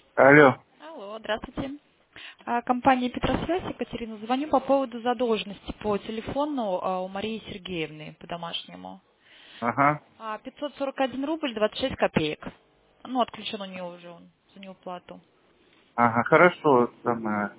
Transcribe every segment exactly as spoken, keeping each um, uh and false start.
Алло. Алло, здравствуйте. А, Компания Петросвязь, Екатерина, звоню по поводу задолженности по телефону а, у Марии Сергеевны по-домашнему. Ага. А, пятьсот сорок один рубль двадцать шесть копеек. Ну, отключен у нее уже он за неуплату. Ага, хорошо. Самое.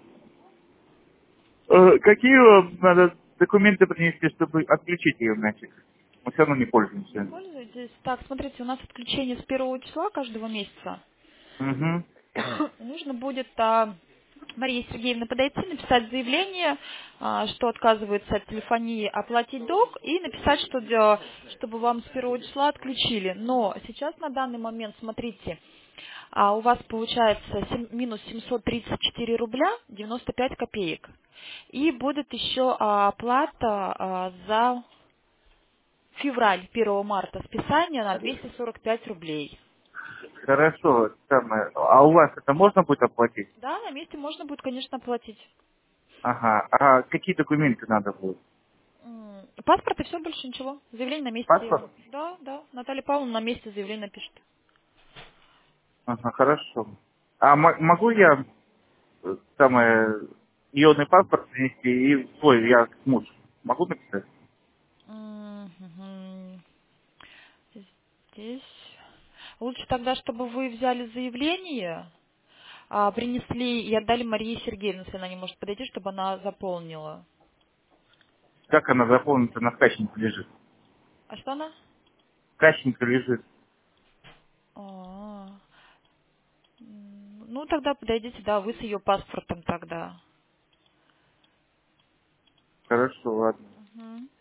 Э, какие вам надо документы принести, чтобы отключить ее нафиг? Мы все равно не Не пользуемся. пользуетесь? Так, смотрите, у нас отключение с первого числа каждого месяца. Угу. Нужно будет а, Марии Сергеевне подойти, написать заявление, а, что отказывается от телефонии, оплатить долг и написать, что для- чтобы вам с первого числа отключили. Но сейчас на данный момент, смотрите, а, у вас получается сем- минус семьсот тридцать четыре рубля девяносто пять копеек. И будет еще а, оплата а, за февраль первого марта списание на двести сорок пять рублей. Хорошо. Самое. А у вас это можно будет оплатить? Да, на месте можно будет, конечно, оплатить. Ага. А какие документы надо будет? М, Паспорт и все, больше ничего. Заявление на месте. Паспорт? Да, да. Наталья Павловна на месте заявление напишет. Ага, хорошо. А мо- могу я э, самое ионный паспорт принести и свой, я муж. Могу написать? Мгм. Здесь. Лучше тогда, чтобы вы взяли заявление, а, принесли и отдали Марии Сергеевне, если она не может подойти, чтобы она заполнила. Как она заполнится, на скачнике лежит? А что она? Скачница лежит. А, м, ну, тогда подойдите, да, вы с ее паспортом тогда. Хорошо, ладно. Мгм.